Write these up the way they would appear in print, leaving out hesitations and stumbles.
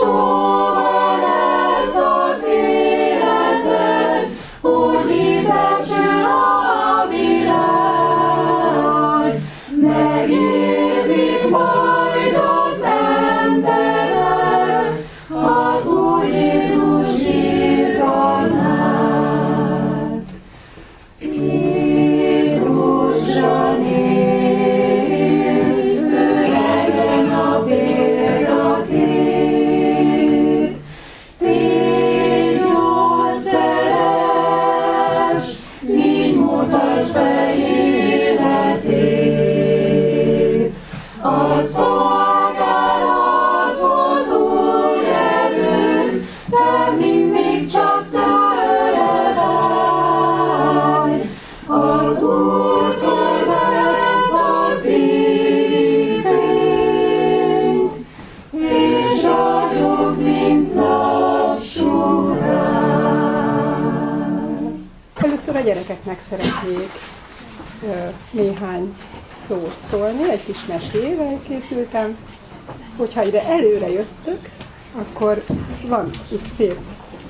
gyerekeknek szeretnék néhány szót szólni, egy kis mesével készültem. Hogyha ide előre jöttök, akkor van itt szép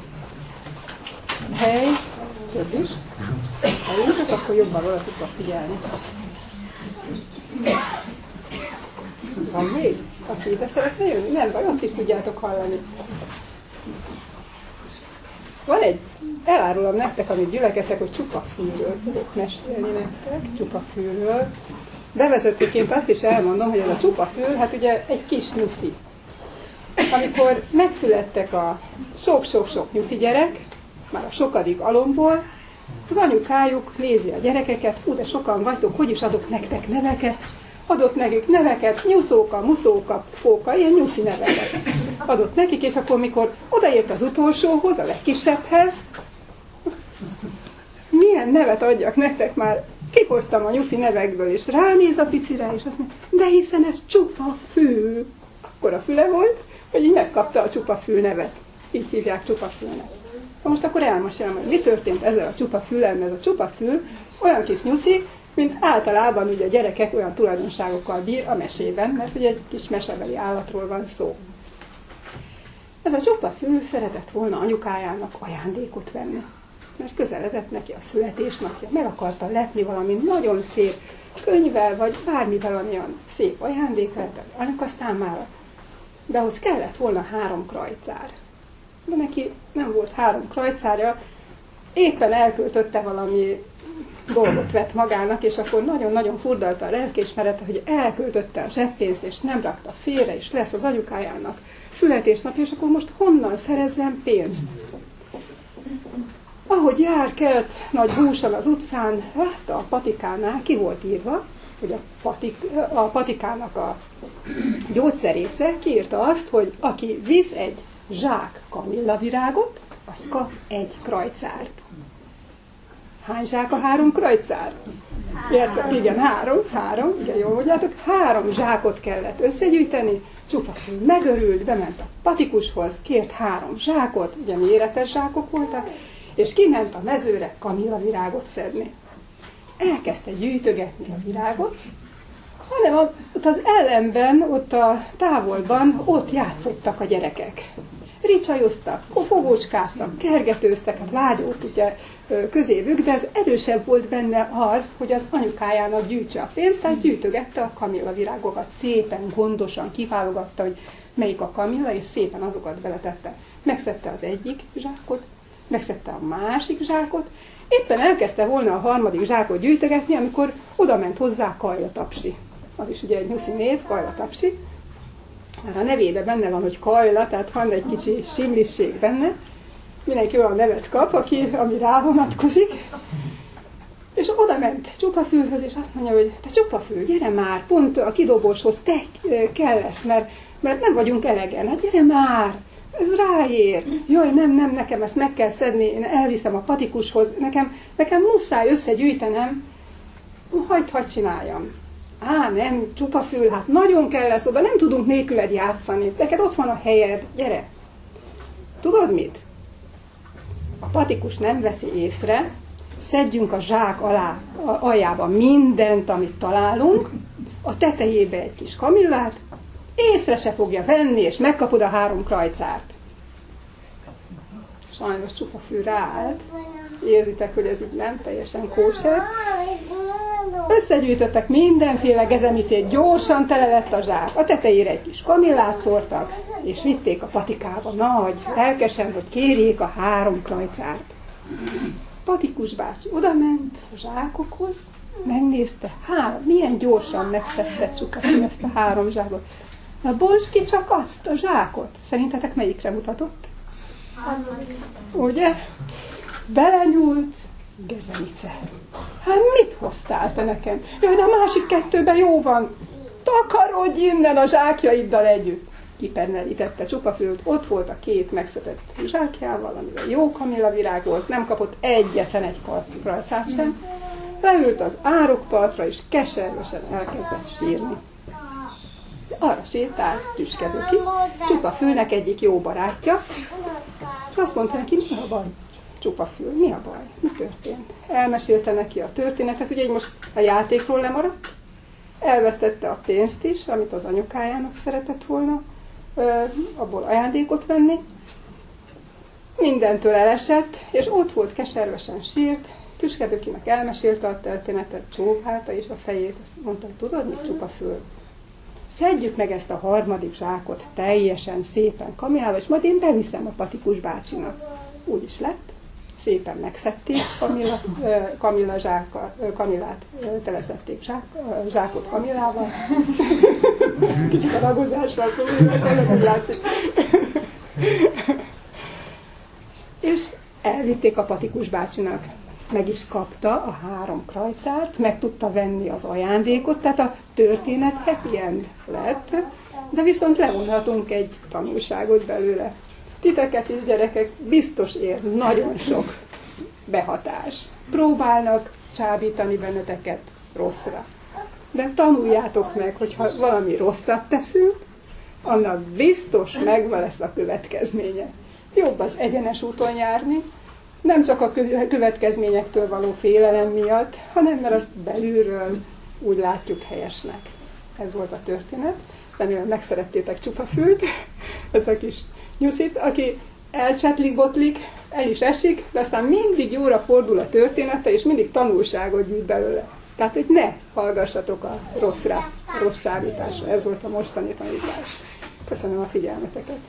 hely, több is. Ha jöttök, akkor jobban valakitok figyelni. Van még? Aki ide szeretne jönni? Nem baj, ott is tudjátok hallani. Van egy, elárulom nektek, amit gyülekeztek, hogy csupafülről fogok mesélni nektek, csupafülről. Bevezetőként azt is elmondom, hogy ez a csupafül, hát ugye egy kis nyuszi. Amikor megszülettek a sok-sok-sok nyuszi gyerek, már a sokadik alomból, az anyukájuk nézi a gyerekeket, de sokan vagytok, hogy is adok nektek neveket, adott nekik neveket, nyuszóka, muszóka, fóka, ilyen nyuszi neveket adott nekik, és akkor mikor odaért az utolsóhoz, a legkisebbhez, milyen nevet adjak nektek, már kifogytam a nyuszi nevekből, és ránéz a picire, és azt mondja, de hiszen ez csupa fül. Akkor a füle volt, hogy így megkapta a csupafül nevet. Így hívják csupafülnek. Most akkor elmesélem, hogy mi történt ezzel a csupafüllel, mert ez a csupafül olyan kis nyuszi, mint általában ugye a gyerekek olyan tulajdonságokkal bír a mesében, mert ugye egy kis mesebeli állatról van szó. Ez a csupafül szeretett volna anyukájának ajándékot venni, mert közeledett neki a születésnapja, meg akarta lepni valami nagyon szép könyvvel, vagy bármivel, olyan szép ajándék lett anyuka számára. De ahhoz kellett volna 3 krajcár. De neki nem volt 3 krajcárja, éppen elköltötte valami dolgot vett magának, és akkor nagyon-nagyon furdalta a lelkiismerete, hogy elköltötte a zseppénzt, és nem rakta félre, és lesz az anyukájának születésnapja, és akkor most honnan szerezzen pénzt? Ahogy jár, kelt nagy búsan az utcán, látta a patikánál, ki volt írva, hogy a patikának a gyógyszerésze kiírta azt, hogy aki visz egy zsák kamillavirágot, az kap 1 krajcárt. Hány zsák a 3 krajcár? Igen, 3, igen, jól mondjátok, 3 zsákot kellett összegyűjteni, csupafül megörült, bement a patikushoz, kért 3 zsákot, ugye méretes zsákok voltak, és kiment a mezőre kamillavirágot szedni. Elkezdte gyűjtögetni a virágot, hanem ott az ellenben, ott a távolban, ott játszottak a gyerekek. Ricsajoztak, fogócskáztak, kergetőztek, hát vágyott ugye közévük, de ez erősebb volt benne az, hogy az anyukájának gyűjtse a pénzt, tehát gyűjtögette a kamillavirágokat, szépen, gondosan kiválogatta, hogy melyik a kamilla, és szépen azokat beletette. Megszedte az egyik zsákot, megszedte a másik zsákot, éppen elkezdte volna a 3. zsákot gyűjtögetni, amikor oda ment hozzá Kajla Tapsi. Az is ugye egy nyuszi név, Kajla Tapsi. Már a nevében benne van, hogy Kajla, tehát van egy kicsi simlisség benne. Mindenki olyan nevet kap, ami rá vonatkozik. És oda ment Csupafülhöz, és azt mondja, hogy te Csupafül, gyere már, pont a kidobóshoz te kell lesz, mert nem vagyunk elegen. Hát gyere már, ez ráér. Jaj, nem, nekem ezt meg kell szedni, én elviszem a patikushoz, nekem muszáj összegyűjtenem. Hagyd csináljam. Nem, Csupafül, hát nagyon kell lesz oda, nem tudunk nélküled játszani. Neked ott van a helyed, gyere. Tudod mit? A patikus nem veszi észre, szedjünk a zsák aljába mindent, amit találunk, a tetejébe egy kis kamillát, észre se fogja venni, és megkapod a 3 krajcárt. Sajnos Csupa Fül ráállt. Érzitek, hogy ez így nem teljesen kóser. Összegyűjtöttek mindenféle gezemicét, gyorsan tele lett a zsák. A tetejére egy kis kamillát szórtak, és vitték a patikába nagy, lelkesen, hogy kérjék a 3 krajcárt. Patikus bácsi odament a zsákokhoz, megnézte, milyen gyorsan megszedte Csupa Fül ezt a 3 zsákot. Na bonts ki csak azt, a zsákot. Szerintetek melyikre mutatott? Ugye? Belenyúlt, gezemice. Hát mit hoztál te nekem? Jaj, de a másik 2-ben jó van. Takarodj innen a zsákjaiddal együtt. Kipennelítette Csupa Fült, ott volt a 2 megszedett zsákjával, amivel jó kamillavirág volt, nem kapott egyetlen egy krajcát sem. Leült az árokpartra, és keservesen elkezdett sírni. Arra sétált Tüskeböki, Csupa Fülnek egyik jó barátja. Azt mondta neki, mi a baj? Csupa Fül, mi a baj? Mi történt? Elmesélte neki a történetet, ugye így most a játékról lemaradt. Elvesztette a pénzt is, amit az anyukájának szeretett volna abból ajándékot venni. Mindentől elesett, és ott volt, keservesen sírt. Tüskebökinek elmesélte a történetet, csóválta is a fejét, azt mondta, tudod mit, Csupa Fül? Szedjük meg ezt a 3. zsákot teljesen szépen kamillával, és majd én beviszem a Patikus bácsinak. Úgy is lett, szépen megszedték kamillát teleszették zsákot kamillával. Kicsit a ragozással tényleg látszik. És elvitték a Patikus bácsinak. Meg is kapta a 3 krajcárt, meg tudta venni az ajándékot, tehát a történet happy end lett, de viszont levonhatunk egy tanulságot belőle. Titeket is, gyerekek, biztos ér nagyon sok behatás. Próbálnak csábítani benneteket rosszra. De tanuljátok meg, hogyha valami rosszat teszünk, annak biztos megvan lesz a következménye. Jobb az egyenes úton járni, nem csak a következményektől való félelem miatt, hanem mert azt belülről úgy látjuk helyesnek. Ez volt a történet. Remélem megszerettétek Csupa Fült, ez a kis nyuszit, aki elcsetlik-botlik, el is esik, de aztán mindig jóra fordul a története, és mindig tanulságot gyűjt belőle. Tehát, hogy ne hallgassatok a rosszra, a rossz csábításra. Ez volt a mostani tanítás. Köszönöm a figyelmeteket.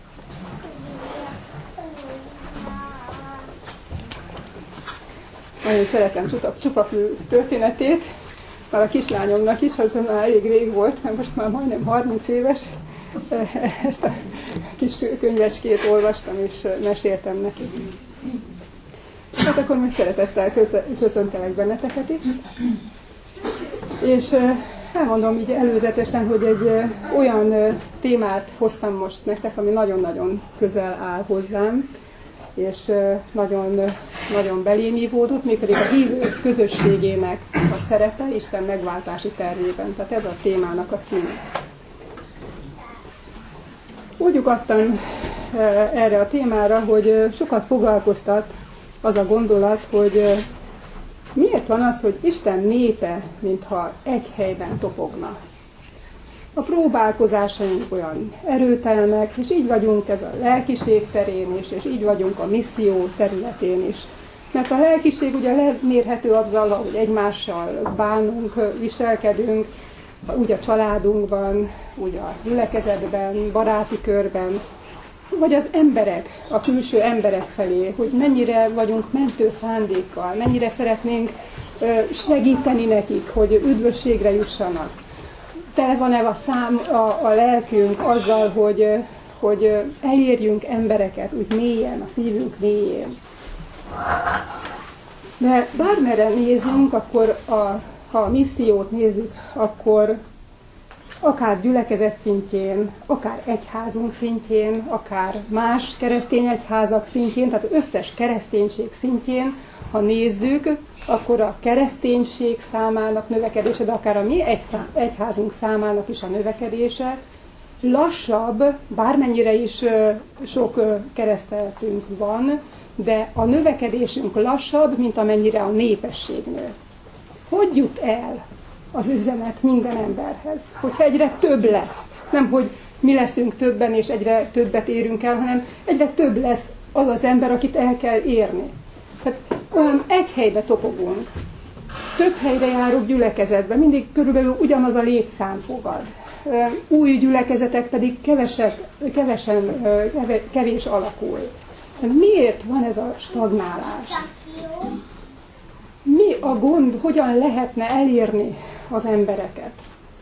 Nagyon szeretem Csupa Fül történetét, már a kislányomnak is, az már elég rég volt, mert most már majdnem 30 éves. Ezt a kis könyvecskét olvastam és meséltem neki. Hát akkor most szeretettel köszöntelek benneteket is. És elmondom így előzetesen, hogy egy olyan témát hoztam most nektek, ami nagyon-nagyon közel áll hozzám, és nagyon belém ívódott, mégpedig a hívő közösségének a szerepe Isten megváltási tervében. Tehát ez a témának a címe. Úgy ugattam erre a témára, hogy sokat foglalkoztat az a gondolat, hogy miért van az, hogy Isten népe, mintha egy helyben topogna. A próbálkozásaink olyan erőtelenek, és így vagyunk ez a lelkiség terén is, és így vagyunk a misszió területén is. Mert a lelkiség ugye lemérhető azzal, hogy egymással bánunk, viselkedünk, úgy a családunkban, úgy a gyülekezetben, baráti körben, vagy az emberek, a külső emberek felé, hogy mennyire vagyunk mentő szándékkal, mennyire szeretnénk segíteni nekik, hogy üdvösségre jussanak. Tele van-e a lelkünk azzal, hogy elérjünk embereket úgy mélyen, a szívünk mélyén. De bármerre nézünk, akkor ha a missziót nézzük, akkor akár gyülekezet szintjén, akár egyházunk szintjén, akár más keresztény egyházak szintjén, tehát összes kereszténység szintjén, ha nézzük, akkor a kereszténység számának növekedése, de akár a mi egyházunk számának is a növekedése lassabb, bármennyire is sok kereszteltünk van, de a növekedésünk lassabb, mint amennyire a népesség nő. Hogy jut el az üzenet minden emberhez, hogyha egyre több lesz? Nem, hogy mi leszünk többen, és egyre többet érünk el, hanem egyre több lesz az az ember, akit el kell érni. Tehát olyan egy helybe topogunk. Több helyre járok gyülekezetbe, mindig körülbelül ugyanaz a létszám fogad. Új gyülekezetek pedig kevés alakul. Miért van ez a stagnálás? Mi a gond, hogyan lehetne elérni az embereket?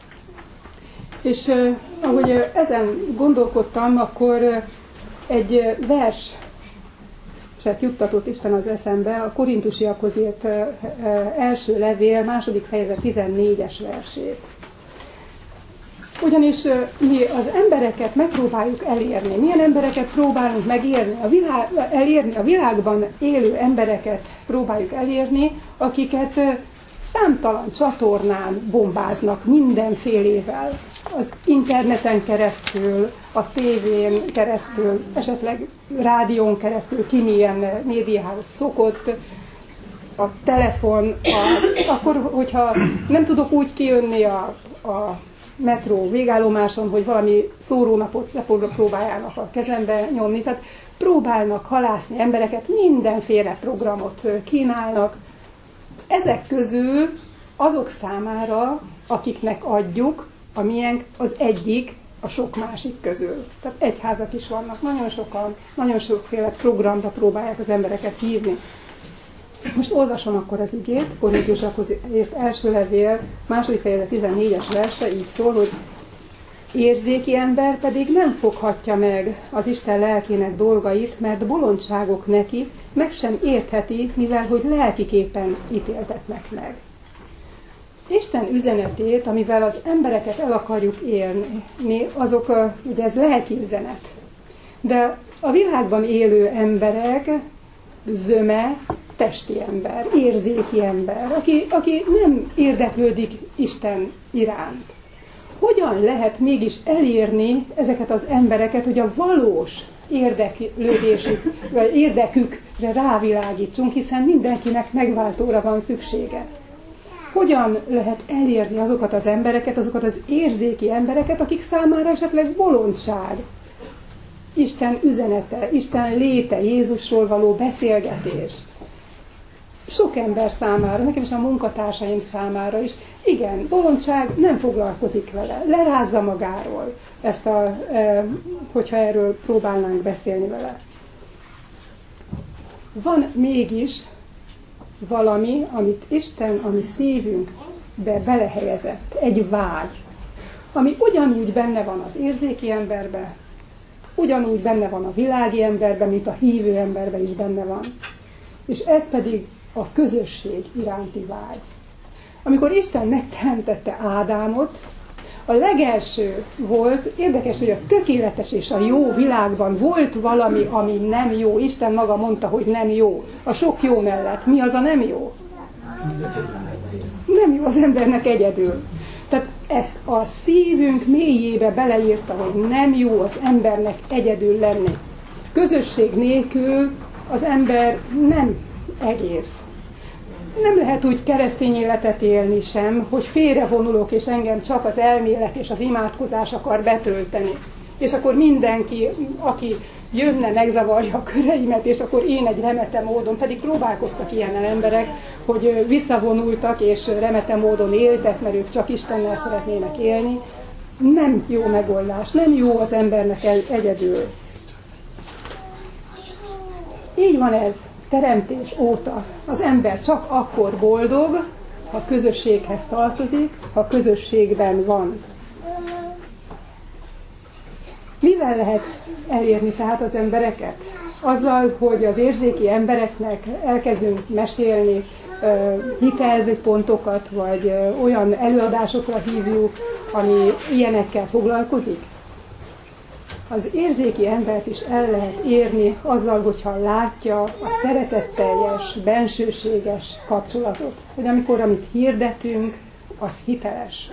És ahogy ezen gondolkodtam, akkor egy vers juttatott Isten az eszembe, a Korintusiakhoz írt első levél, 2. fejezet 14-es versét. Ugyanis mi az embereket megpróbáljuk elérni. Milyen embereket próbálunk megérni? A világban élő embereket próbáljuk elérni, akiket számtalan csatornán bombáznak mindenfélével. Az interneten keresztül, a tévén keresztül, esetleg rádión keresztül, ki milyen médiához szokott, a telefon, akkor, hogyha nem tudok úgy kijönni a metró végállomáson, hogy valami szórólapot próbáljának a kezembe nyomni, tehát próbálnak halászni embereket, mindenféle programot kínálnak. Ezek közül azok számára, akiknek adjuk, a miénk az egyik a sok másik közül. Tehát egyházak is vannak, nagyon sokan, nagyon sokféle programra próbálják az embereket hívni. Most olvasom akkor az igét, Korintusakhoz írt első levél, 2. fejezet 14-es verse így szól, hogy érzéki ember pedig nem foghatja meg az Isten lelkének dolgait, mert bolondságok neki, meg sem értheti, mivel hogy lelkiképpen ítéltetnek meg. Isten üzenetét, amivel az embereket el akarjuk érni, azok, ugye ez lelki üzenet. De a világban élő emberek zöme testi ember, érzéki ember, aki nem érdeklődik Isten iránt. Hogyan lehet mégis elérni ezeket az embereket, hogy a valós érdekükre rávilágítsunk, hiszen mindenkinek megváltóra van szüksége. Hogyan lehet elérni azokat az embereket, azokat az érzéki embereket, akik számára esetleg bolondság, Isten üzenete, Isten léte, Jézusról való beszélgetés. Sok ember számára, nekem is a munkatársaim számára is, igen, bolondság, nem foglalkozik vele, lerázza magáról, hogyha erről próbálnánk beszélni vele. Van mégis valami, amit Isten a mi szívünkbe belehelyezett, egy vágy, ami ugyanúgy benne van az érzéki emberben, ugyanúgy benne van a világi emberben, mint a hívő emberben is benne van. És ez pedig a közösség iránti vágy. Amikor Isten megteremtette Ádámot, a legelső volt, érdekes, hogy a tökéletes és a jó világban volt valami, ami nem jó. Isten maga mondta, hogy nem jó. A sok jó mellett. Mi az a nem jó? Nem jó az embernek egyedül. Tehát ezt a szívünk mélyébe beleírta, hogy nem jó az embernek egyedül lenni. Közösség nélkül az ember nem egész. Nem lehet úgy keresztény életet élni sem, hogy félrevonulok, és engem csak az elmélet és az imádkozás akar betölteni. És akkor mindenki, aki jönne, megzavarja a köreimet, és akkor én egy remete módon, pedig próbálkoztak ilyen emberek, hogy visszavonultak, és remete módon éltek, mert ők csak Istennel szeretnének élni. Nem jó megoldás, nem jó az embernek egyedül. Így van ez. Teremtés óta az ember csak akkor boldog, ha közösséghez tartozik, ha közösségben van. Mivel lehet elérni tehát az embereket? Azzal, hogy az érzéki embereknek elkezdünk mesélni hitelpontokat, vagy olyan előadásokra hívjuk, ami ilyenekkel foglalkozik? Az érzéki embert is el lehet érni azzal, hogyha látja a szeretetteljes, bensőséges kapcsolatot. Hogy amikor amit hirdetünk, az hiteles.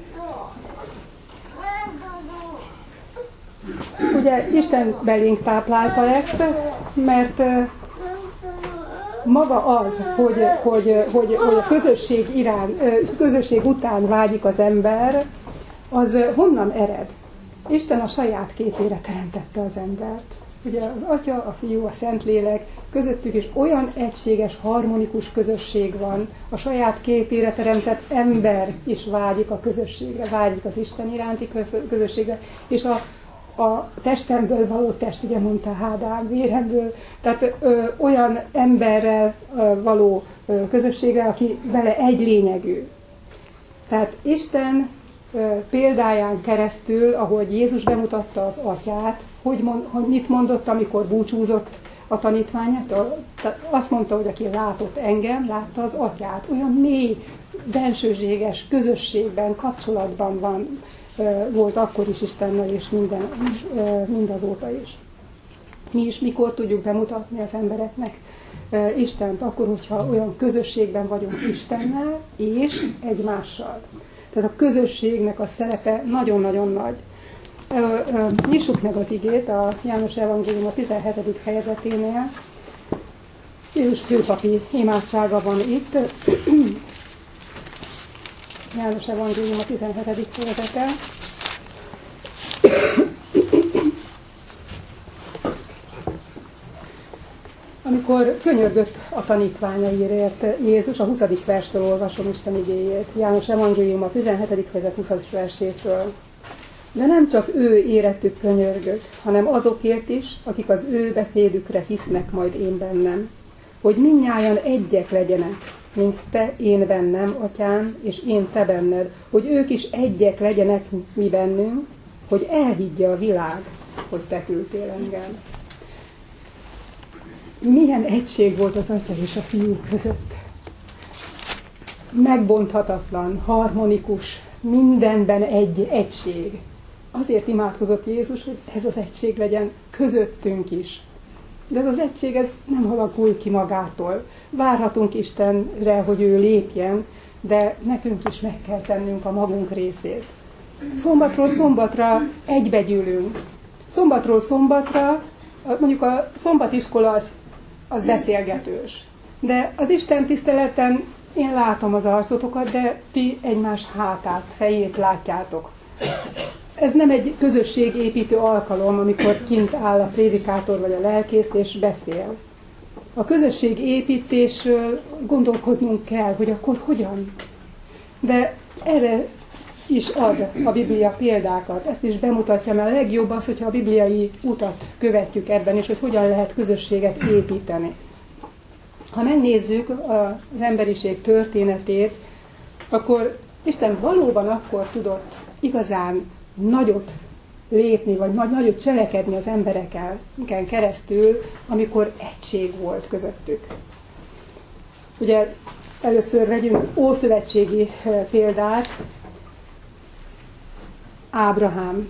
Ugye Isten belénk táplálta ezt, mert maga az, hogy a közösség után vágyik az ember, az honnan ered? Isten a saját képére teremtette az embert. Ugye az Atya, a Fiú, a Szentlélek közöttük is olyan egységes, harmonikus közösség van, a saját képére teremtett ember is vágyik a közösségre, vágyik az Isten iránti közösségre, és a testemből való test, ugye mondta Hádám, véremből, tehát olyan emberrel való közösségre, aki vele egy lényegű. Tehát Isten példáján keresztül, ahogy Jézus bemutatta az Atyát, hogy mit mondott, amikor búcsúzott a tanítványát? Azt mondta, hogy aki látott engem, látta az Atyát. Olyan mély, bensőséges közösségben, kapcsolatban volt akkor is Istennel, és mindazóta is. Mi is mikor tudjuk bemutatni az embereknek Istent? Akkor, hogyha olyan közösségben vagyunk Istennel és egymással. Tehát a közösségnek a szerepe nagyon-nagyon nagy. Nyissuk meg az igét a János Evangélium a 17. fejezeténél. Jézus főpapi imádsága van itt. János Evangélium a 17. fejezete. Amikor könyörgött a tanítványaiért Jézus, a 20. verstől olvasom Isten igéjét. János Evangélium a 17. fejezet 20. versétől. De nem csak ő érettük könyörgött, hanem azokért is, akik az ő beszédükre hisznek majd én bennem, hogy mindnyájan egyek legyenek, mint te én bennem, Atyám, és én te benned, hogy ők is egyek legyenek mi bennünk, hogy elhiggye a világ, hogy te küldtél engem. Milyen egység volt az Atya és a Fiú között. Megbonthatatlan, harmonikus, mindenben egy egység. Azért imádkozott Jézus, hogy ez az egység legyen közöttünk is. De ez az egység ez nem alakul ki magától. Várhatunk Istenre, hogy ő lépjen, de nekünk is meg kell tennünk a magunk részét. Szombatról szombatra egybegyűlünk. Szombatról szombatra, mondjuk a szombatiskola az beszélgetős. De az Isten tiszteleten én látom az arcotokat, de ti egymás hátát, fejét látjátok. Ez nem egy közösségépítő alkalom, amikor kint áll a prédikátor vagy a lelkész és beszél. A közösségépítésről gondolkodnunk kell, hogy akkor hogyan. De erre is ad a Biblia példákat. Ezt is bemutatja, mert a legjobb az, hogyha a bibliai utat követjük ebben, és hogy hogyan lehet közösséget építeni. Ha megnézzük az emberiség történetét, akkor Isten valóban akkor tudott igazán nagyot lépni, vagy nagyot cselekedni az embereken keresztül, amikor egység volt közöttük. Ugye először vegyünk ószövetségi példát, Ábrahám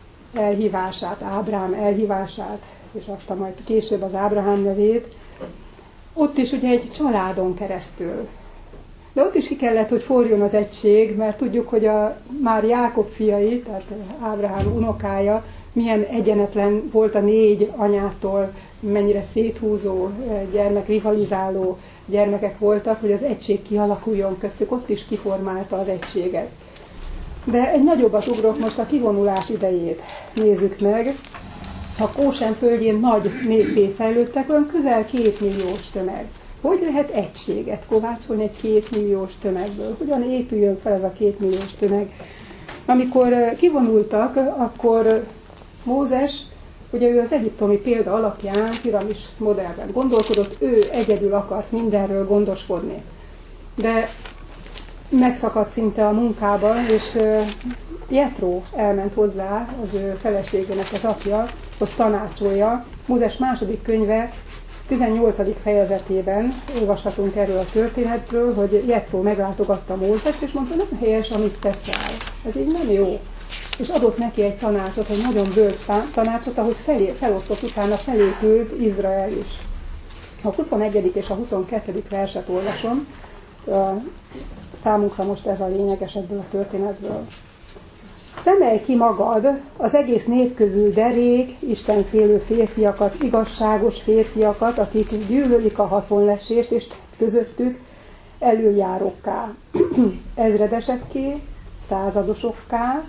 elhívását, és adta majd később az Ábrahám nevét. Ott is ugye egy családon keresztül. De ott is ki kellett, hogy forjon az egység, mert tudjuk, hogy már Jákob fiai, tehát Ábrahám unokája, milyen egyenetlen volt a 4 anyától, mennyire széthúzó gyermek, rivalizáló gyermekek voltak, hogy az egység kialakuljon köztük, ott is kiformálta az egységet. De egy nagyobbat ugrok most a kivonulás idejét. Nézzük meg. A Gósen földjén nagy néppé fejlődtek, olyan közel 2 milliós tömeg. Hogy lehet egységet kovácsolni egy 2 milliós tömegből? Hogyan épüljön fel ez a 2 milliós tömeg? Amikor kivonultak, akkor Mózes, ugye ő az egyiptomi példa alapján, piramis modellben gondolkodott, ő egyedül akart mindenről gondoskodni. De megszakadt szinte a munkában, és Jetró elment hozzá, az ő feleségének az apja, hogy tanácsolja. Mózes második könyve 18. fejezetében olvashatunk erről a történetről, hogy Jetró meglátogatta Mózest, és mondta, nem helyes, amit teszel. Ez így nem jó. És adott neki egy tanácsot, egy nagyon bölcs tanácsot, ahogy felosztott utána felépült Izrael is. A 21. és a 22. verset olvasom. Számunkra most ez a lényeges ebből a történetből. Szemelj ki magad az egész nép közül derék, istenfélő férfiakat, igazságos férfiakat, akik gyűlölik a haszonlesést, és közöttük előjárókká, ezredesekké, századosokká,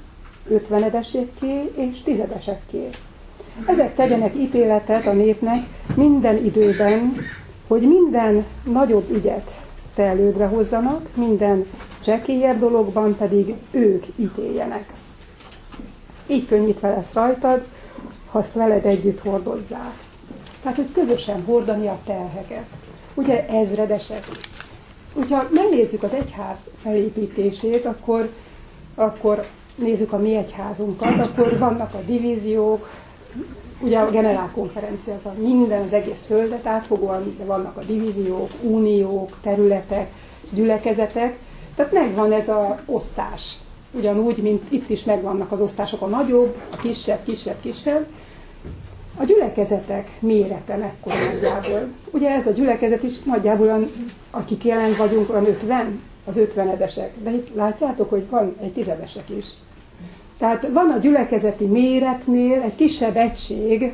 ötvenedesekké és tizedesekké. Ezek tegyenek ítéletet a népnek minden időben, hogy minden nagyobb ügyet te elődre hozzanak, minden csekélyebb dologban pedig ők ítéljenek. Így könnyítve lesz rajtad, ha azt veled együtt hordozzák. Tehát, hogy közösen hordani a terheket. Ugye ezredesek. Hogyha megnézzük az egyház felépítését, akkor nézzük a mi egyházunkat, akkor vannak a divíziók, ugye a generálkonferencia, az minden, az egész földet átfogóan, de vannak a divíziók, uniók, területek, gyülekezetek, tehát megvan ez az osztás. Ugyanúgy, mint itt is megvannak az osztások, a nagyobb, a kisebb. A gyülekezetek mérete mekkora nagyjából. Ugye ez a gyülekezet is nagyjából, akik jelen vagyunk, olyan 50, az 50-edesek. De itt látjátok, hogy van egy tizedesek is. Tehát van a gyülekezeti méretnél egy kisebb egység,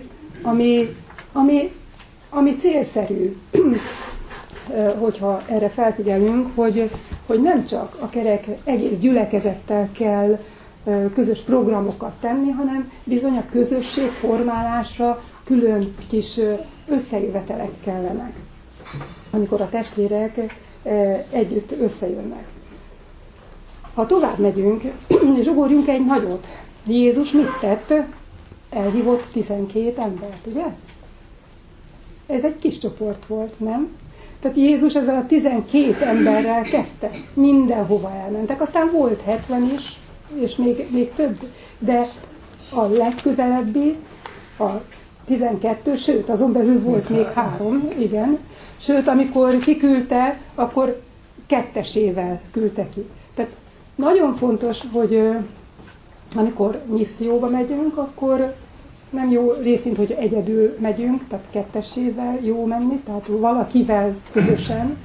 ami célszerű, hogyha erre felfigyelünk, hogy nem csak a kerek egész gyülekezettel kell közös programokat tenni, hanem bizony a közösség formálásra külön kis összejövetelek kellenek, amikor a testvérek együtt összejönnek. Ha tovább megyünk, és ugorjunk egy nagyot, Jézus mit tett? Elhívott 12 embert, ugye? Ez egy kis csoport volt, nem? Tehát Jézus ezzel a 12 emberrel kezdte. Mindenhova elmentek. Aztán volt 70 is, és még több. De a legközelebbi, a 12, sőt, azon belül volt még 3, igen. Sőt, amikor kiküldte, akkor kettesével küldte ki. Tehát nagyon fontos, hogy amikor misszióba megyünk, akkor nem jó részint, hogy egyedül megyünk, tehát kettessével jó menni, tehát valakivel közösen.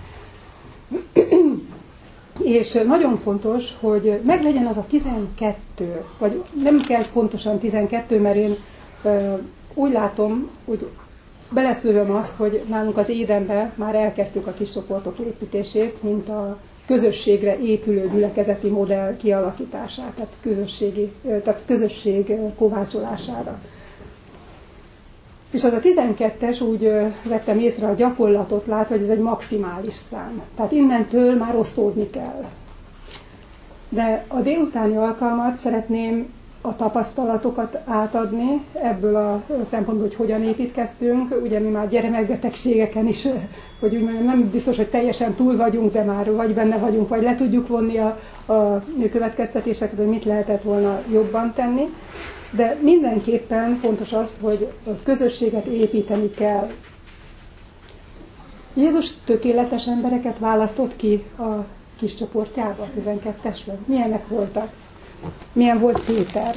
És nagyon fontos, hogy meglegyen az a 12, vagy nem kell pontosan 12, mert én úgy látom, hogy beleszövöm azt, hogy nálunk az Édenben már elkezdtük a kis csoportok építését, mint a közösségre épülő gyülekezeti modell kialakítását, tehát közösség kovácsolására. És az a 12-es úgy vettem észre a gyakorlatot látva, hogy ez egy maximális szám. Tehát innentől már osztódni kell. De a délutáni alkalmat szeretném a tapasztalatokat átadni ebből a szempontból, hogy hogyan építkeztünk. Ugye mi már gyermekbetegségeken is, hogy úgy mondjam, nem biztos, hogy teljesen túl vagyunk, de már vagy benne vagyunk, vagy le tudjuk vonni a következtetéseket, hogy mit lehetett volna jobban tenni. De mindenképpen fontos az, hogy a közösséget építeni kell. Jézus tökéletes embereket választott ki a kis csoportjába, 12-esben. Milyenek voltak? Milyen volt Péter?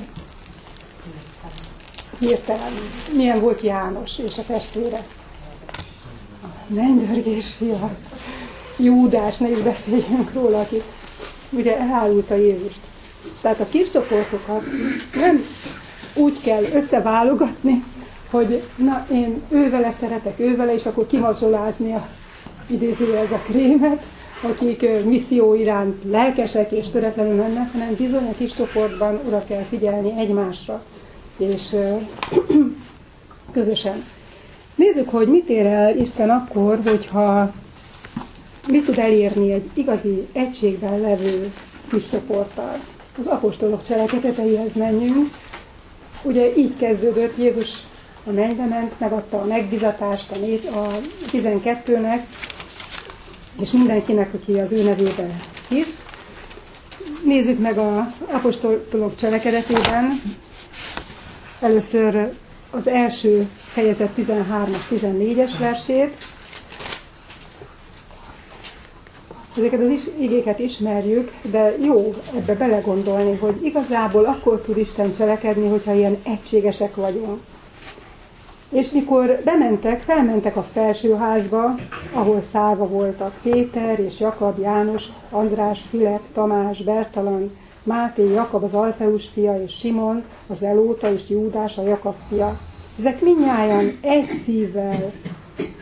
Hirtelen. Milyen volt János és a testvére? Mennydörgés fia. Júdás, ne is beszéljünk róla, aki ugye elárulta Jézust. Tehát a kis csoportokat nem úgy kell összeválogatni, hogy na, én ővele szeretek, ővele, és akkor kimazsolázni a idézőjelbe krémet, akik misszió iránt lelkesek és töretlenül mennek, hanem bizony a kis csoportban oda kell figyelni egymásra, és közösen. Nézzük, hogy mit ér el Isten akkor, hogyha mit tud elérni egy igazi egységben levő kis csoporttal. Az apostolok cselekedeteihez menjünk. Ugye így kezdődött, Jézus a mennybe ment, megadta a megbizatást a 12-nek, és mindenkinek, aki az ő nevében hisz. Nézzük meg az apostolok cselekedetében. Először az első fejezet 13-as, 14-es versét. Ezeket az igéket ismerjük, de jó ebbe belegondolni, hogy igazából akkor tud Isten cselekedni, hogyha ilyen egységesek vagyunk. És mikor felmentek a felsőházba, ahol szálva voltak Péter és Jakab, János, András, Fülep, Tamás, Bertalan, Máté, Jakab az Alfeus fia, és Simon, az Elóta, és Júdás, a Jakab fia. Ezek mindnyájan egy szívvel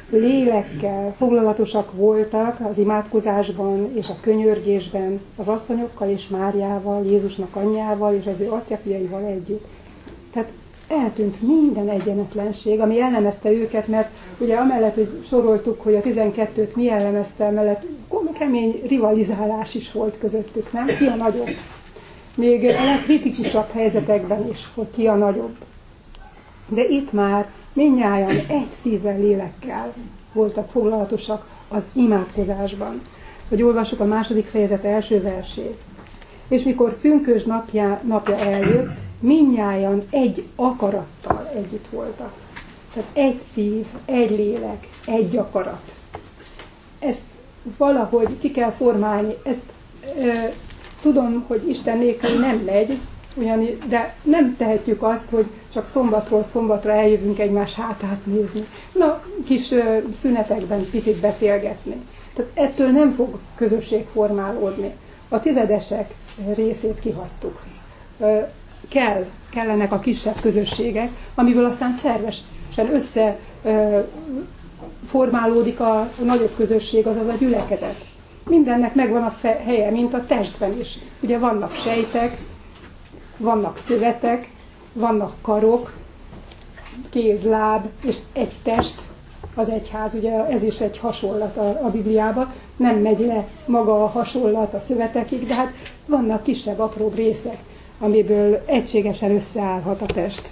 lélekkel foglalatosak voltak az imádkozásban és a könyörgésben az asszonyokkal és Máriával, Jézusnak anyjával és az ő atyafiaival együtt. Tehát eltűnt minden egyenetlenség, ami jellemezte őket, mert ugye amellett, hogy soroltuk, hogy a 12-t mi jellemezte, mellett kemény rivalizálás is volt közöttük, nem? Ki a nagyobb? Még a legkritikusabb helyzetekben is, hogy ki a nagyobb. De itt már mindnyájan egy szívvel, lélekkel voltak foglalatosak az imádkozásban. Hogy olvassuk a 2. fejezet első versét. És mikor pünkösd napja eljött, mindnyájan egy akarattal együtt voltak. Tehát egy szív, egy lélek, egy akarat. Ezt valahogy ki kell formálni. Ezt tudom, hogy Isten nélkül nem megy, de nem tehetjük azt, hogy csak szombatról szombatról eljövünk egymás hátát nézni. Na, kis szünetekben picit beszélgetni. Tehát ettől nem fog közösség formálódni. A tizedesek részét kihagytuk. Kellenek a kisebb közösségek, amiből aztán szervesen összeformálódik a nagyobb közösség, azaz a gyülekezet. Mindennek megvan a helye, mint a testben is. Ugye vannak sejtek, vannak szövetek, vannak karok, kéz, láb, és egy test, az egyház, ugye ez is egy hasonlat a Bibliában, nem megy le maga a hasonlat a szövetekig, de hát vannak kisebb, apróbb részek, amiből egységesen összeállhat a test.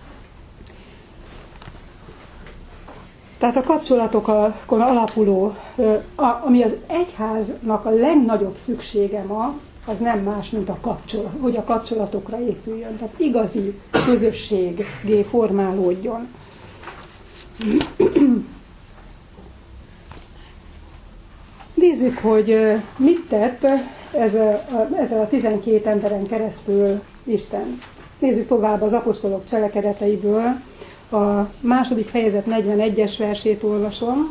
Tehát a kapcsolatokon alapuló, ami az egyháznak a legnagyobb szüksége ma, az nem más, mint a kapcsolat, hogy a kapcsolatokra épüljön. Tehát igazi közösséggé formálódjon. Nézzük, hogy mit tett ezzel a 12 emberen keresztül Isten. Nézzük tovább az apostolok cselekedeteiből. A 2. fejezet 41-es versét olvasom.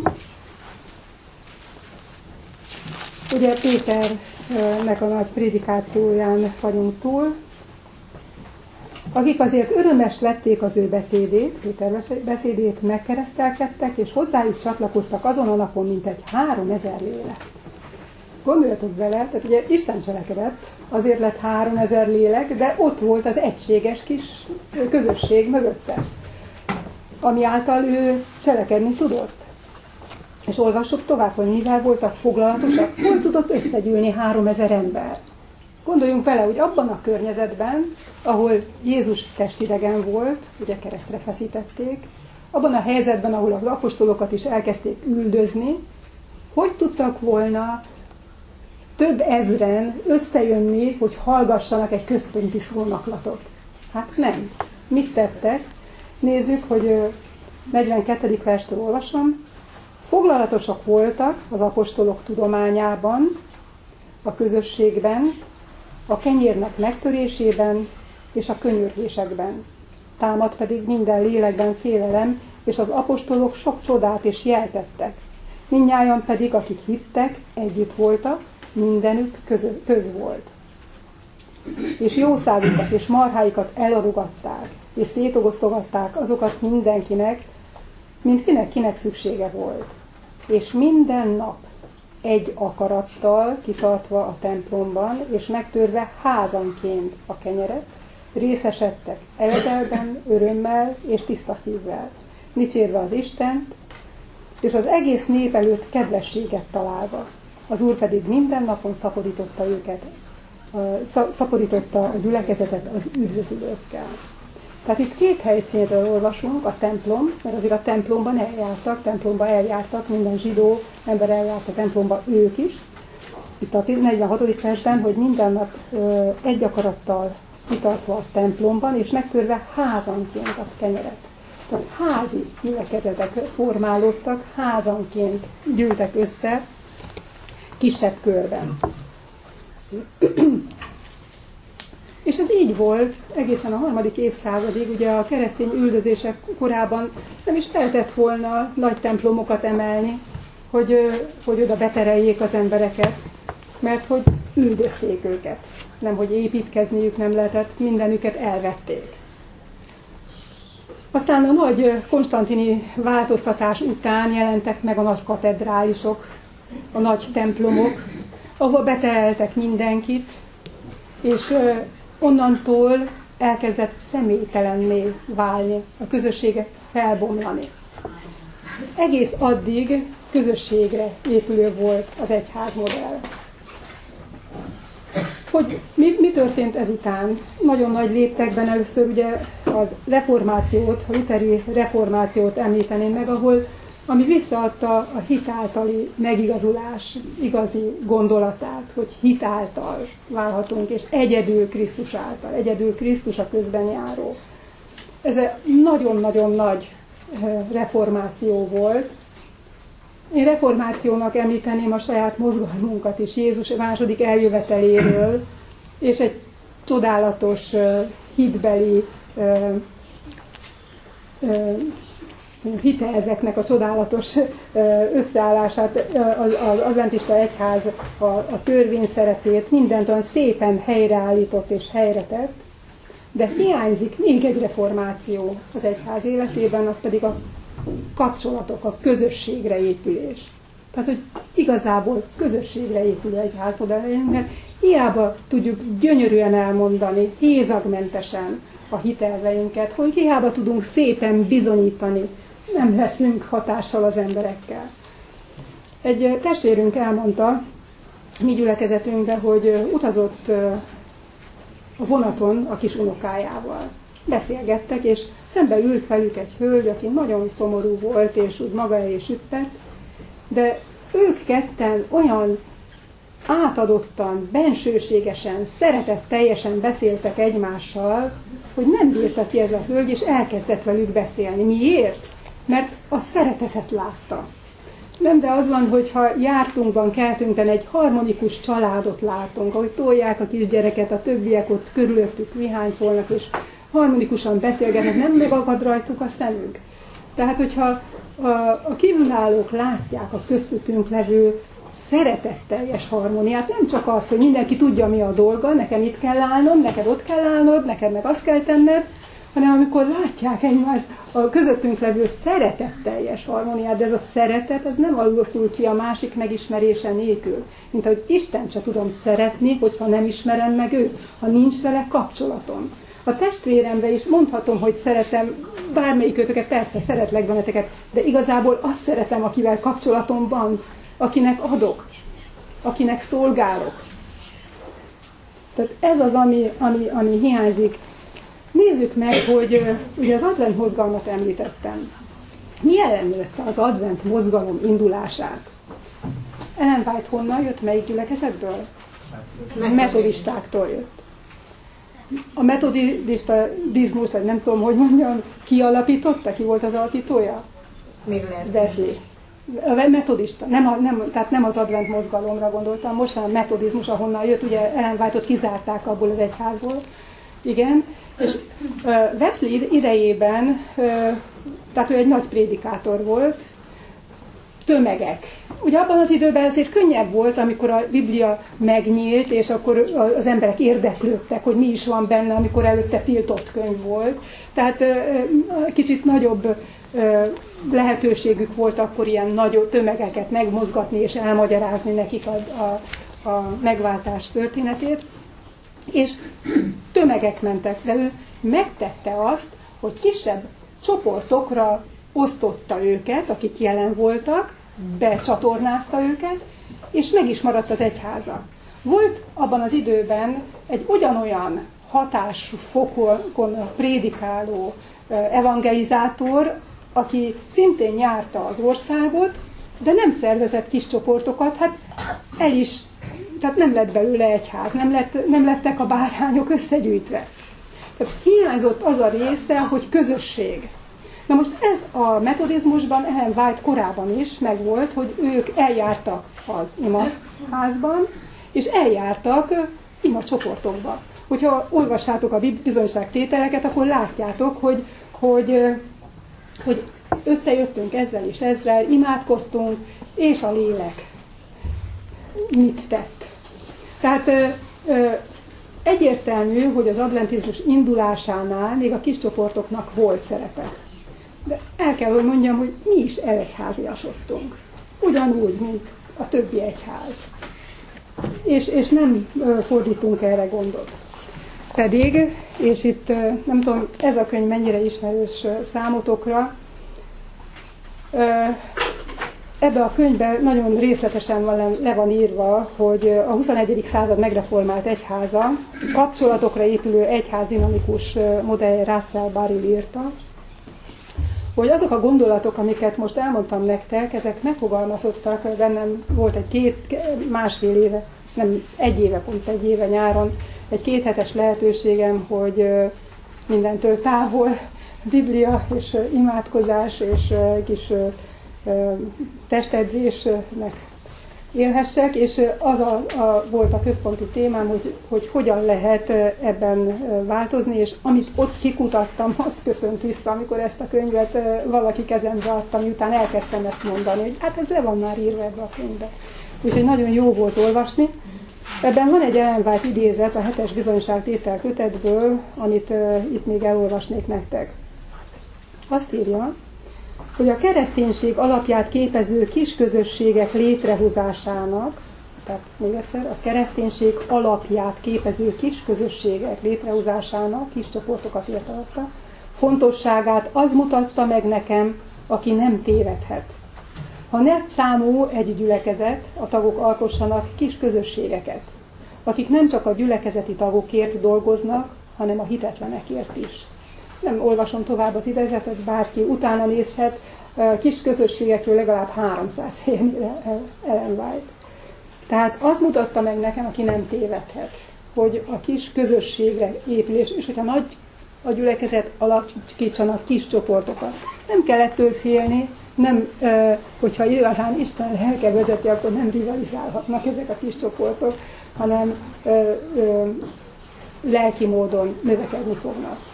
Ugye Péternek a nagy prédikációján vagyunk túl, akik azért örömest vették az ő beszédét, Péter beszédét, megkeresztelkedtek, és hozzájuk csatlakoztak azon a napon, mint egy 3000 lélek. Gondoljatok bele, tehát ugye Isten cselekedett, azért lett 3000 lélek, de ott volt az egységes kis közösség mögötte, ami által ő cselekedni tudott. És olvassuk tovább, hogy mivel voltak foglalatosak, hol tudott összegyűlni 3000 ember. Gondoljunk bele, hogy abban a környezetben, ahol Jézus testidegen volt, ugye keresztre feszítették, abban a helyzetben, ahol az apostolokat is elkezdték üldözni, hogy tudtak volna több ezren összejönni, hogy hallgassanak egy központi szónaklatot? Hát nem. Mit tettek? Nézzük, hogy 42. verstől olvasom. Foglalatosak voltak az apostolok tudományában, a közösségben, a kenyérnek megtörésében és a könyörgésekben. Támad pedig minden lélekben félelem, és az apostolok sok csodát és jelt tettek. Mindnyájan pedig, akik hittek, együtt voltak, mindenük köz volt. És jószágukat és marháikat eladogatták, és szétogosztogatták azokat mindenkinek, mint kinek szüksége volt. És minden nap egy akarattal kitartva a templomban, és megtörve házanként a kenyeret, részesedtek eledelben, örömmel és tiszta szívvel, dicsérve az Istent, és az egész nép előtt kedvességet találva. Az Úr pedig minden napon szaporította a gyülekezetet az üdvözülőkkel. Tehát itt két helyszínről olvasunk, a templom, mert azért a templomba eljártak, minden zsidó ember eljárt a templomba, ők is. Itt a 46. versben, hogy minden nap egy akarattal kitartva a templomban, és megtörve házanként a kenyeret. Tehát házi gyülekezetek formálódtak, házanként gyűltek össze, kisebb körben. És ez így volt egészen a 3. évszázadig, ugye a keresztény üldözések korában nem is lehetett volna nagy templomokat emelni, hogy oda betereljék az embereket, mert hogy üldözték őket. Nem, hogy építkezniük nem lehetett, mindenüket elvették. Aztán a nagy konstantini változtatás után jelentek meg a nagy katedrálisok, a nagy templomok, ahol betereltek mindenkit, és onnantól elkezdett személytelenné válni, a közösségek felbomlani. Egész addig közösségre épülő volt az egyházmodell. Hogy mi történt ezután? Nagyon nagy léptekben először ugye az reformációt, a lutheri reformációt említeném meg, ami visszaadta a hit általi megigazulás igazi gondolatát, hogy hit által válhatunk, és egyedül Krisztus által, egyedül Krisztus a közben járó. Ez egy nagyon-nagyon nagy reformáció volt. Én reformációnak említeném a saját mozgalmunkat is, Jézus második eljöveteléről, és egy csodálatos hitbeli hiteleknek a csodálatos összeállását, az adventista egyház a törvényszeretét, mindent olyan szépen helyreállított és helyretett, de hiányzik még egy reformáció az egyház életében, az pedig a kapcsolatok, a közösségre épülés. Tehát, hogy igazából közösségre épülő egyházmodellünk, mert hiába tudjuk gyönyörűen elmondani, hézagmentesen a hitelveinket, hogy hiába tudunk szépen bizonyítani, nem leszünk hatással az emberekkel. Egy testvérünk elmondta mi gyülekezetünkbe, hogy utazott a vonaton a kis unokájával. Beszélgettek, és szembe ült velük egy hölgy, aki nagyon szomorú volt, és úgy maga elé süppett, de ők ketten olyan átadottan, bensőségesen, szeretetteljesen beszéltek egymással, hogy nem bírta ki ez a hölgy, és elkezdett velük beszélni. Miért? Mert a szeretetet látta. Nem, de az van, hogyha jártunkban, keltünkben egy harmonikus családot látunk, ahogy tolják a kisgyereket, a többiek ott körülöttük vihánycolnak, és harmonikusan beszélgetnek, nem megakad rajtuk a szemünk. Tehát, hogyha a kívülállók látják a közöttünk levő szeretetteljes harmóniát, nem csak az, hogy mindenki tudja, mi a dolga, nekem itt kell állnom, neked ott kell állnod, neked meg azt kell tenned, hanem amikor látják egymást a közöttünk levő szeretetteljes harmóniát, de ez a szeretet, ez nem alakul ki a másik megismerése nélkül. Mint ahogy Isten se tudom szeretni, hogyha nem ismerem meg őt, ha nincs vele kapcsolatom. A testvéremre is mondhatom, hogy szeretem bármelyikőtöket, persze szeretlek benneteket, de igazából azt szeretem, akivel kapcsolatom van, akinek adok, akinek szolgálok. Tehát ez az, ami hiányzik. Nézzük meg, hogy ugye az advent mozgalmat említettem. Mi ellenőrzte az advent mozgalom indulását? Ellen White honnan jött, melyik gyülekezetből? Metodistáktól jött. A metodizmus, vagy nem tudom, hogy mondjam, ki alapította? Ki volt az alapítója? Wesley. A metodista, tehát nem az advent mozgalomra gondoltam, most a metodizmus, ahonnan jött, ugye Ellen White-ot kizárták abból az egyházból, igen, és Wesley idejében, tehát ő egy nagy prédikátor volt, tömegek. Ugye abban az időben azért könnyebb volt, amikor a Biblia megnyílt, és akkor az emberek érdeklődtek, hogy mi is van benne, amikor előtte tiltott könyv volt. Tehát kicsit nagyobb lehetőségük volt akkor ilyen nagy tömegeket megmozgatni és elmagyarázni nekik a megváltás történetét. És tömegek mentek, de ő megtette azt, hogy kisebb csoportokra osztotta őket, akik jelen voltak, becsatornázta őket, és meg is maradt az egyháza. Volt abban az időben egy ugyanolyan hatásfokon prédikáló evangelizátor, aki szintén járta az országot, de nem szervezett kis csoportokat, hát tehát nem lett belőle egyház, nem lettek a bárányok összegyűjtve. Tehát hiányzott az a része, hogy közösség. Na most ez a metodizmusban, Ellen White korában is megvolt, hogy ők eljártak az imaházban, és eljártak imacsoportokba. Hogyha olvassátok a bizonyságtételeket, akkor látjátok, hogy összejöttünk ezzel és ezzel, imádkoztunk, és a lélek mit tett. Tehát egyértelmű, hogy az adventizmus indulásánál még a kis csoportoknak volt szerepe. el kell, hogy mondjam, hogy mi is elegyháziasodtunk. Ugyanúgy, mint a többi egyház. És nem fordítunk erre gondot. Pedig, és itt nem tudom, ez a könyv mennyire ismerős számotokra, ebben a könyvben nagyon részletesen le van írva, hogy a 21. század megreformált egyháza, kapcsolatokra épülő egyház dinamikus modell Russell Barrill írta, hogy azok a gondolatok, amiket most elmondtam nektek, ezek megfogalmazottak, bennem volt másfél éve, nem pont egy éve nyáron, egy 2 hetes lehetőségem, hogy mindentől távol Biblia és imádkozás és kis testedzésnek élhessek, és az volt a központi témám, hogy hogyan lehet ebben változni, és amit ott kikutattam, azt köszönt vissza, amikor ezt a könyvet valaki kezembe adta, miután elkezdtem ezt mondani, hogy hát ez le van már írva ebbe a könyvbe. Úgyhogy nagyon jó volt olvasni. Ebben van egy Ellen White idézet a 7. bizonyságtétel kötetből, amit itt még elolvasnék nektek. Azt írja, hogy a kereszténység alapját képező kisközösségek létrehozásának, tehát még egyszer, a kereszténység alapját képező kisközösségek létrehozásának, kis csoportokat ért alatta, fontosságát az mutatta meg nekem, aki nem tévedhet. Ha net számú egy gyülekezet, a tagok alkossanak kis közösségeket, akik nem csak a gyülekezeti tagokért dolgoznak, hanem a hitetlenekért is. Nem olvasom tovább az idézetet, bárki utána nézhet, kis közösségekről legalább 300 helyen Ellen White. Tehát az mutatta meg nekem, aki nem tévedhet, hogy a kis közösségre épülés, és hogyha nagy a gyülekezet, alakítsanak kis csoportokat. Nem kell ettől félni, nem, hogyha igazán Isten lelke vezeti, akkor nem rivalizálhatnak ezek a kis csoportok, hanem lelki módon növekedni fognak.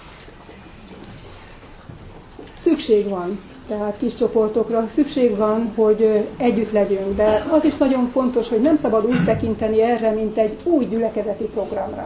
Szükség van, tehát kis csoportokra, szükség van, hogy együtt legyünk, de az is nagyon fontos, hogy nem szabad úgy tekinteni erre, mint egy új gyülekezeti programra,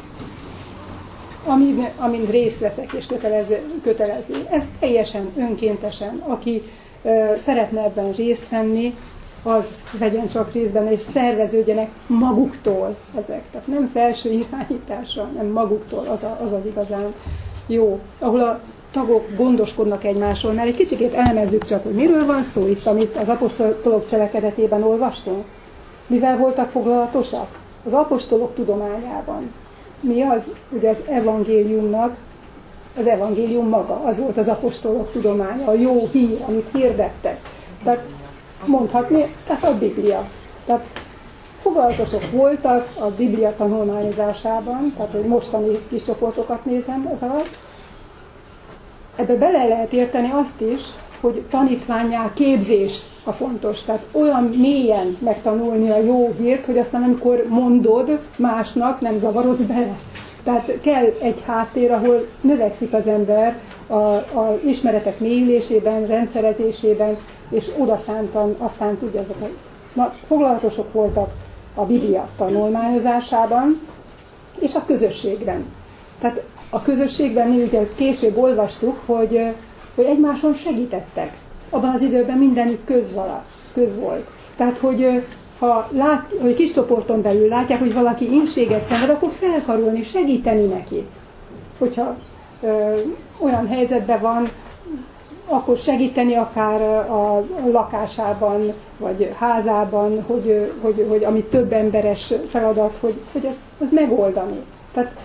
amin részt veszek és kötelező. Ez teljesen önkéntesen, aki szeretne ebben részt venni, az vegyen csak részben, és szerveződjenek maguktól ezek. Tehát nem felső irányításra, nem maguktól, az az igazán jó. Ahol a tagok gondoskodnak egymásról, mert egy kicsikét elemezzük csak, hogy miről van szó itt, amit az apostolok cselekedetében olvastunk. Mivel voltak foglalatosak? Az apostolok tudományában. Mi az? Ugye az evangéliumnak, az evangélium maga, az volt az apostolok tudománya, a jó hír, amit hirdettek. Tehát mondhatni, tehát a Biblia. Tehát foglalatosok voltak a Biblia tanulmányozásában, tehát hogy mostani kis csoportokat nézem az alatt. Ebbe bele lehet érteni azt is, hogy tanítvánnyá képzés a fontos. Tehát olyan mélyen megtanulni a jó hírt, hogy aztán amikor mondod másnak, nem zavarodsz bele. Tehát kell egy háttér, ahol növekszik az ember az ismeretek mélyülésében, rendszerezésében, és odaszántan aztán tudja ezeket. Na, foglalatosok voltak a Biblia tanulmányozásában, és a közösségben. Tehát a közösségben mi ugye később olvastuk, hogy egymáson segítettek. Abban az időben mindenük köz volt. Tehát, hogy kis csoporton belül látják, hogy valaki ínséget szenved, akkor felkarolni, segíteni neki. Hogyha olyan helyzetben van, akkor segíteni akár a lakásában, vagy házában, hogy ami több emberes feladat, hogy azt megoldani. Tehát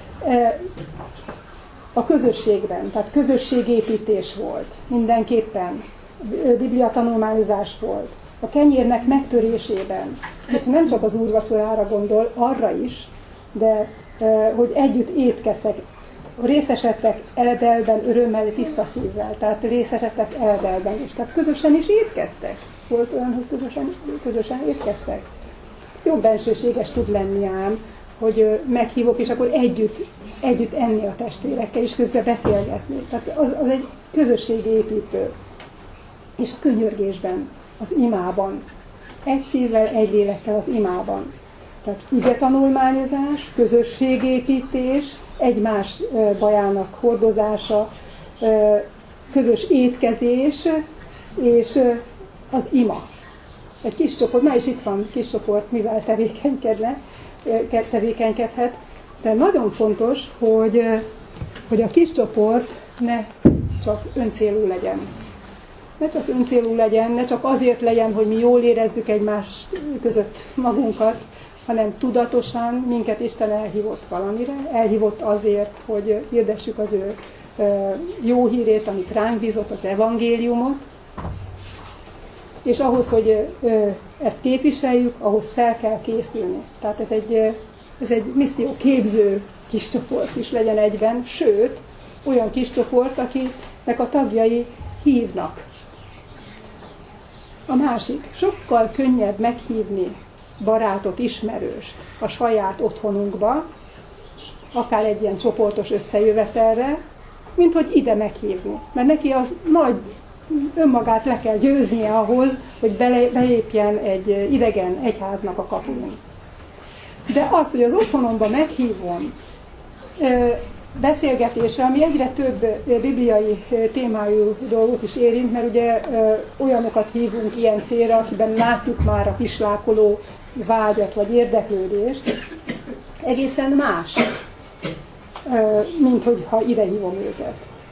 a közösségben, tehát közösségépítés volt mindenképpen, Biblia tanulmányozás volt. A kenyérnek megtörésében, nem csak az úrvacsorára gondol, arra is, de hogy együtt étkeztek, részesedtek eledelben, örömmel, tiszta szívvel, tehát részesedtek eledelben is. Tehát közösen is étkeztek. Volt olyan, hogy közösen étkeztek. Jó bensőséges tud lenni ám, hogy meghívok, és akkor együtt enni a testvérekkel, és közben beszélgetni. Tehát az egy közösségépítő. És a könyörgésben, az imában. Egy szívvel, egy lélekkel az imában. Tehát igetanulmányozás, közösségépítés, egymás bajának hordozása, közös étkezés és az ima. Egy kis csoport, ma is itt van kis csoport, mivel tevékenykedhet, de nagyon fontos, hogy a kis csoport ne csak öncélú legyen. Ne csak öncélú legyen, ne csak azért legyen, hogy mi jól érezzük egymás között magunkat, hanem tudatosan minket Isten elhívott valamire, elhívott azért, hogy hirdessük az ő jó hírét, amit ránk bízott, az evangéliumot, és ahhoz, hogy ezt képviseljük, ahhoz fel kell készülni. Tehát ez egy misszióképző kis csoport is legyen egyben, sőt, olyan kis csoport, akinek a tagjai hívnak. A másik, sokkal könnyebb meghívni barátot, ismerőst a saját otthonunkba, akár egy ilyen csoportos összejövetelre, mint hogy ide meghívni. Mert neki az nagy önmagát le kell győznie ahhoz, hogy belépjen egy idegen egyháznak a kapuján. De az, hogy az otthonomba meghívom beszélgetésre, ami egyre több bibliai témájú dolgot is érint, mert ugye olyanokat hívunk ilyen célra, akiben látjuk már a pislákoló vágyat vagy érdeklődést, egészen más, mint hogyha ide hívom őket.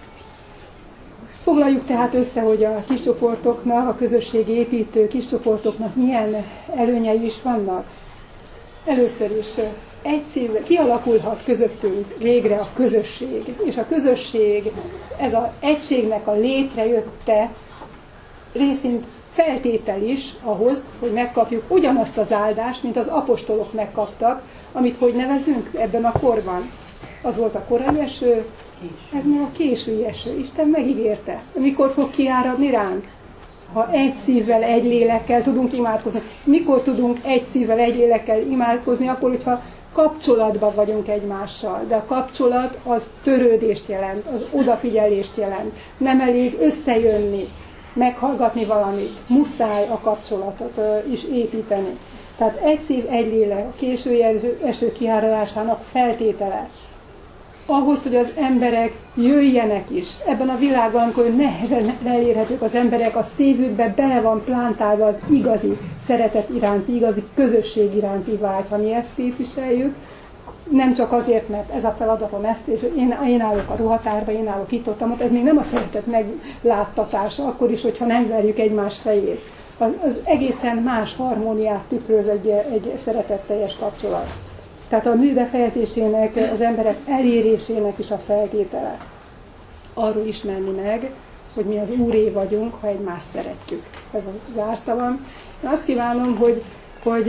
Foglaljuk tehát össze, hogy a kiscsoportoknak, a közösségépítő kiscsoportoknak milyen előnyei is vannak. Először is kialakulhat közöttünk végre a közösség. És a közösség, ez az egységnek a létrejötte részint feltétel is ahhoz, hogy megkapjuk ugyanazt az áldást, mint az apostolok megkaptak, amit hogy nevezünk ebben a korban. Az volt a korai eső, ez már a késői eső. Isten megígérte. Mikor fog kiáradni ránk? Ha egy szívvel, egy lélekkel tudunk imádkozni. Mikor tudunk egy szívvel, egy lélekkel imádkozni? Akkor, hogyha kapcsolatban vagyunk egymással. De a kapcsolat az törődést jelent, az odafigyelést jelent. Nem elég összejönni, meghallgatni valamit. Muszáj a kapcsolatot is építeni. Tehát egy szív, egy lélek a késői eső kiáradásának feltétele. Ahhoz, hogy az emberek jöjjenek is. Ebben a világban, amikor nehezen elérhetők az emberek, a szívükbe bele van plántálva az igazi szeretet iránti, igazi közösség iránti vágy. Ha mi ezt képviseljük, nem csak azért, mert ez a feladatom ezt, és én állok a ruhatárba, én állok itt, ez még nem a szeretet megláttatása, akkor is, hogyha nem verjük egymás fejét. Az egészen más harmóniát tükröz egy szeretetteljes kapcsolat. Tehát a mű befejezésének, az emberek elérésének is a feltétele. Arról ismerni meg, hogy mi az Úré vagyunk, ha egymást szeretjük. Ez a zárszavam. Én azt kívánom, hogy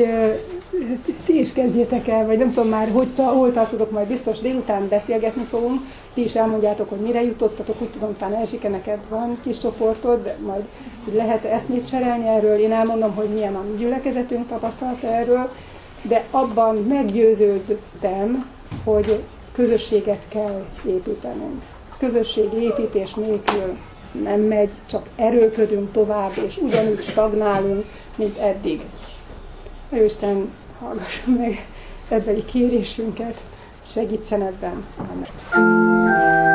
ti is kezdjétek el, vagy nem tudom már, hol tartotok, majd biztos délután beszélgetni fogunk. Ti is elmondjátok, hogy mire jutottatok, úgy tudom, talán Erzsike, neked van kis csoportod, de majd lehet eszmét cserélni erről. Én elmondom, hogy milyen a mi gyülekezetünk tapasztalata erről. De abban meggyőződtem, hogy közösséget kell építenünk. Közösségépítés nélkül nem megy, csak erőlködünk tovább, és ugyanúgy stagnálunk, mint eddig. Isten hallgassa meg ebbeli kérésünket, segítsen ebben. Amen.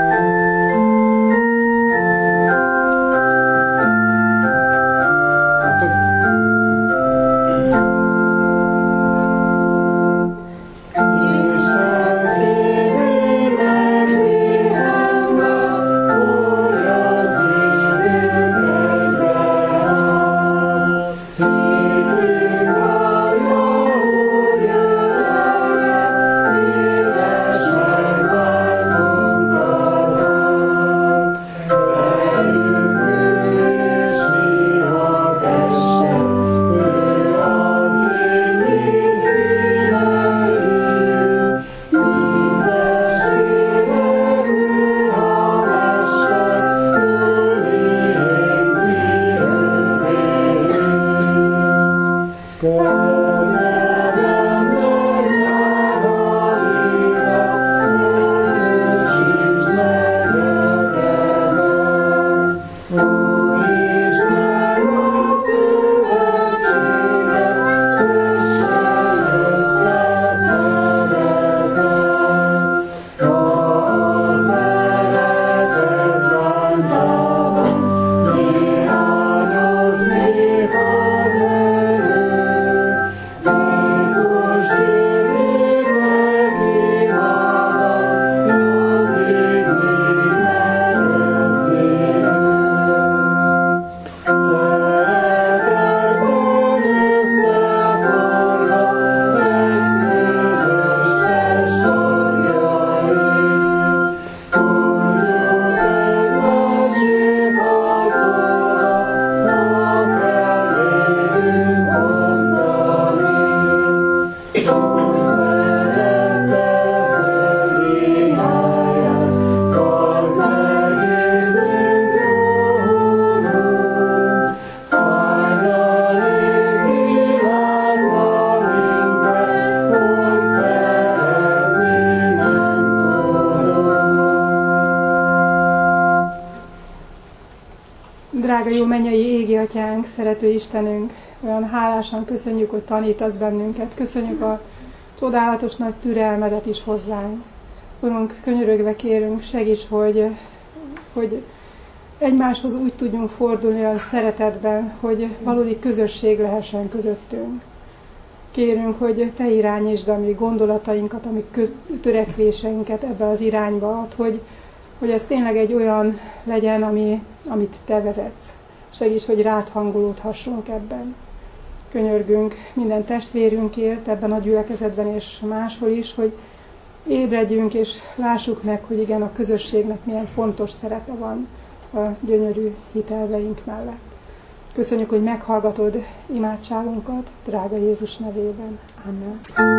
Drága jó mennyei égi atyánk, szerető Istenünk, olyan hálásan köszönjük, hogy tanítasz bennünket, köszönjük a csodálatos nagy türelmedet is hozzánk. Urunk, könyörögve kérünk, segíts, hogy egymáshoz úgy tudjunk fordulni olyan szeretetben, hogy valódi közösség lehessen közöttünk. Kérünk, hogy Te irányítsd a mi gondolatainkat, a mi törekvéseinket ebbe az irányba ad, hogy ez tényleg egy olyan legyen, amit Te vezetsz. Segíts, hogy rád hangolódhassunk ebben. Könyörgünk minden testvérünkért ebben a gyülekezetben és máshol is, hogy ébredjünk és lássuk meg, hogy igen, a közösségnek milyen fontos szerepe van a gyönyörű hitelveink mellett. Köszönjük, hogy meghallgatod imádságunkat, drága Jézus nevében. Amen.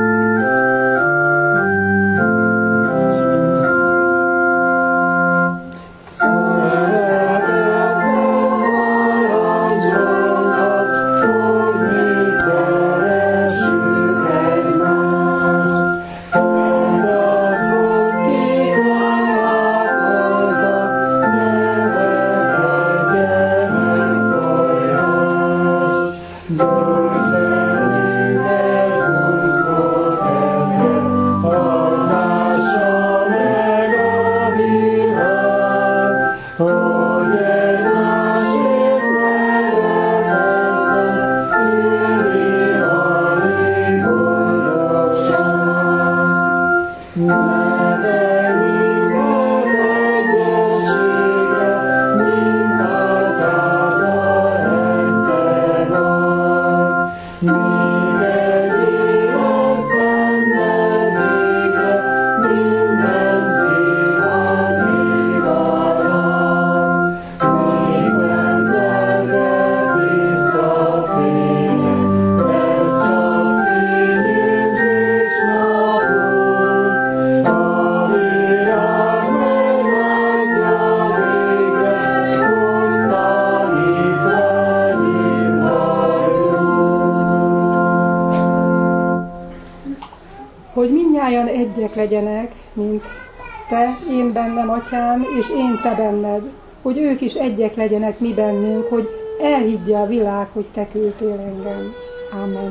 Egyek legyenek, mint Te, én bennem, Atyám, és én Te benned, hogy ők is egyek legyenek mi bennünk, hogy elhiggye a világ, hogy Te küldtél engem. Amen.